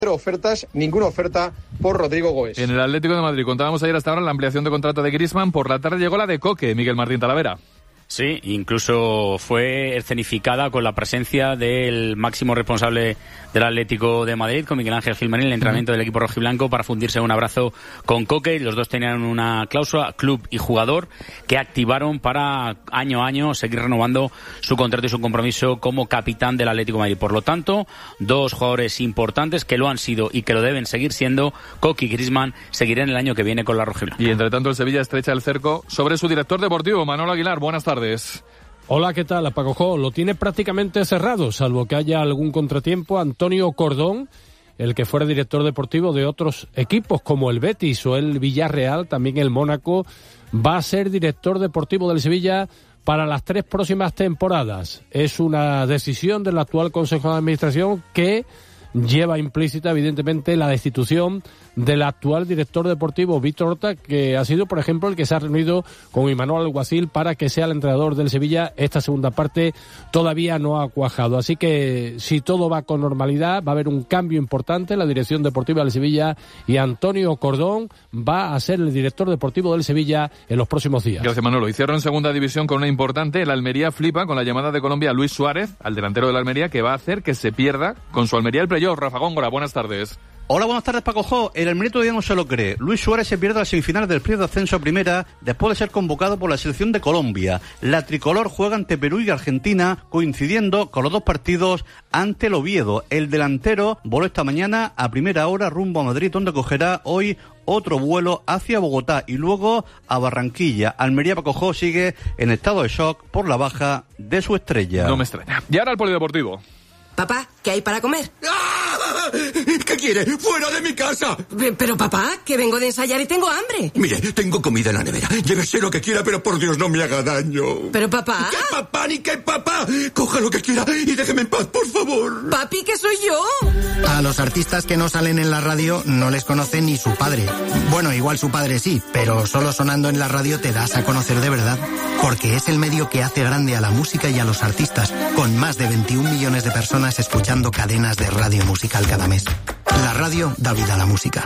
ofertas, ninguna oferta por Rodrigo Goes. En el Atlético de Madrid contábamos ayer hasta ahora la ampliación de contrato de Griezmann. Por la tarde llegó la de Coque, Miguel Martín Talavera. Sí, incluso fue escenificada con la presencia del máximo responsable del Atlético de Madrid, con Miguel Ángel Gilmarín, el entrenamiento del equipo rojiblanco, para fundirse en un abrazo con Coque. Los dos tenían una cláusula, club y jugador, que activaron para año a año seguir renovando su contrato y su compromiso como capitán del Atlético de Madrid. Por lo tanto, dos jugadores importantes que lo han sido y que lo deben seguir siendo. Coque y Griezmann seguirán el año que viene con la rojiblanca. Y entre tanto el Sevilla estrecha el cerco sobre su director deportivo, Manolo Aguilar. Buenas tardes. Hola, ¿qué tal? Paco Jo, lo tiene prácticamente cerrado, salvo que haya algún contratiempo. Antonio Cordón, el que fuera director deportivo de otros equipos como el Betis o el Villarreal, también el Mónaco, va a ser director deportivo del Sevilla para las 3 próximas temporadas. Es una decisión del actual Consejo de Administración que lleva implícita, evidentemente, la destitución del actual director deportivo Víctor Horta, que ha sido, por ejemplo, el que se ha reunido con Imanol Alguacil para que sea el entrenador del Sevilla. Esta segunda parte todavía no ha cuajado, así que si todo va con normalidad va a haber un cambio importante en la dirección deportiva del Sevilla y Antonio Cordón va a ser el director deportivo del Sevilla en los próximos días. Gracias, Manolo. Y cierro en segunda división con una importante. El Almería flipa con la llamada de Colombia a Luis Suárez, al delantero del Almería, que va a hacer que se pierda con su Almería el playoff. Rafa Góngora, buenas tardes. Hola, buenas tardes, Paco Jo. El Almería todavía no se lo cree. Luis Suárez se pierde las semifinales del playoff de ascenso a primera después de ser convocado por la selección de Colombia. La tricolor juega ante Perú y Argentina, coincidiendo con los dos partidos ante el Oviedo. El delantero voló esta mañana a primera hora rumbo a Madrid, donde cogerá hoy otro vuelo hacia Bogotá y luego a Barranquilla. Almería, Paco Jo, sigue en estado de shock por la baja de su estrella. No me extraña. Y ahora el polideportivo. Papá, ¿qué hay para comer? ¡Ah! ¿Qué quiere? ¡Fuera de mi casa! Pero papá, que vengo de ensayar y tengo hambre. Mire, tengo comida en la nevera. Llévese lo que quiera, pero por Dios no me haga daño. Pero papá... ¿Qué papá ni qué papá? Coja lo que quiera y déjeme en paz, por favor. Papi, que soy yo. A los artistas que no salen en la radio no les conoce ni su padre. Bueno, igual su padre sí, pero solo sonando en la radio te das a conocer de verdad. Porque es el medio que hace grande a la música y a los artistas, con más de 21 millones de personas escuchando cadenas de radio musical cada mes. La radio da vida a la música.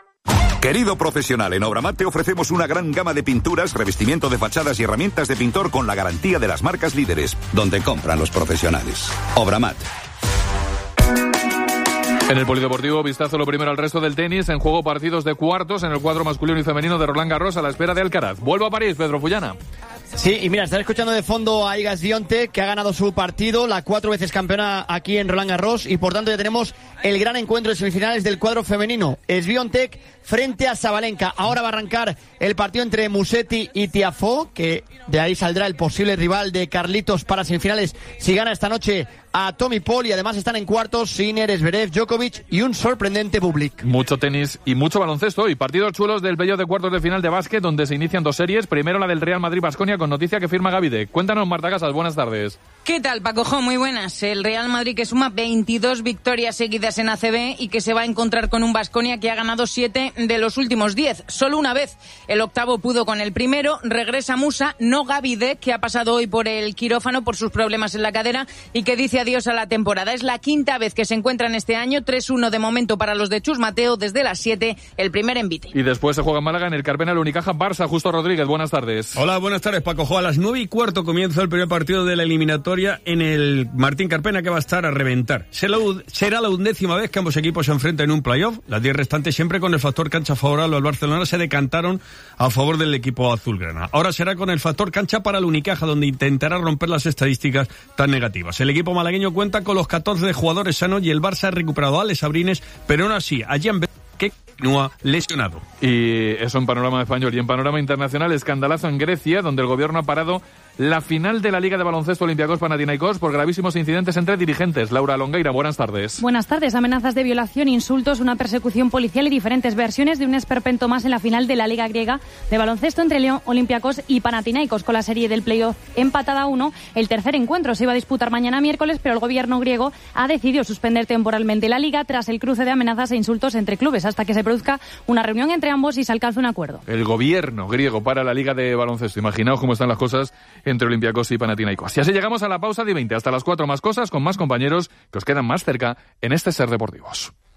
Querido profesional, en Obramat te ofrecemos una gran gama de pinturas, revestimiento de fachadas y herramientas de pintor con la garantía de las marcas líderes, donde compran los profesionales. Obramat. En el polideportivo, vistazo lo primero al resto del tenis. En juego partidos de cuartos en el cuadro masculino y femenino de Roland Garros a la espera de Alcaraz. Vuelvo a París, Pedro Fullana. Sí, y mira, están escuchando de fondo a Iga Swiatek, que ha ganado su partido, la 4 veces campeona aquí en Roland Garros, y por tanto ya tenemos el gran encuentro de semifinales del cuadro femenino. Swiatek frente a Sabalenka. Ahora va a arrancar el partido entre Musetti y Tiafoe, que de ahí saldrá el posible rival de Carlitos para semifinales si gana esta noche a Tommy Paul, y además están en cuartos Sinner, Zverev, Djokovic y un sorprendente Bublik. Mucho tenis y mucho baloncesto y partidos chulos del playoff de cuartos de final de básquet, donde se inician dos series. Primero la del Real Madrid-Baskonia, con noticia que firma Gavide. Cuéntanos, Marta Casas, buenas tardes. ¿Qué tal, Paco Jo? Muy buenas. El Real Madrid, que suma 22 victorias seguidas en ACB y que se va a encontrar con un Baskonia que ha ganado 7 de los últimos 10. Solo una vez el octavo pudo con el primero. Regresa Musa, no Gavide, que ha pasado hoy por el quirófano por sus problemas en la cadera y que dice adiós a la temporada. Es la quinta vez que se encuentran este año. 3-1 de momento para los de Chus Mateo desde las 7, el primer envite. Y después se juega en Málaga en el Carpena, el Unicaja Barça. Justo Rodríguez, buenas tardes. Hola, buenas tardes, Paco Jo. A las 9:15 comienza el primer partido de la eliminatoria en el Martín Carpena, que va a estar a reventar. Será la 11ª vez que ambos equipos se enfrentan en un playoff. Las 10 restantes, siempre con el factor cancha favorable al Barcelona, se decantaron a favor del equipo azulgrana. Ahora será con el factor cancha para el Unicaja, donde intentará romper las estadísticas tan negativas. El equipo malagueño cuenta con los 14 jugadores sanos y el Barça ha recuperado a Alex Abrines, pero aún así a Jan que continúa lesionado. Y eso en panorama español. Y en panorama internacional, escandalazo en Grecia, donde el gobierno ha parado la final de la Liga de Baloncesto Olympiacos-Panathinaikos por gravísimos incidentes entre dirigentes. Laura Longueira, buenas tardes. Buenas tardes. Amenazas de violación, insultos, una persecución policial y diferentes versiones de un esperpento más en la final de la Liga griega de baloncesto entre León, Olympiacos y Panathinaikos, con la serie del playoff empatada a 1. El tercer encuentro se iba a disputar mañana miércoles, pero el gobierno griego ha decidido suspender temporalmente la Liga tras el cruce de amenazas e insultos entre clubes, hasta que se produzca una reunión entre ambos y se alcance un acuerdo. El gobierno griego para la Liga de Baloncesto. Imaginaos cómo están las cosas entre Olympiacos y Panathinaikos. Y así llegamos a la pausa de 20 hasta las 4 más cosas con más compañeros que os quedan más cerca en este Ser Deportivos.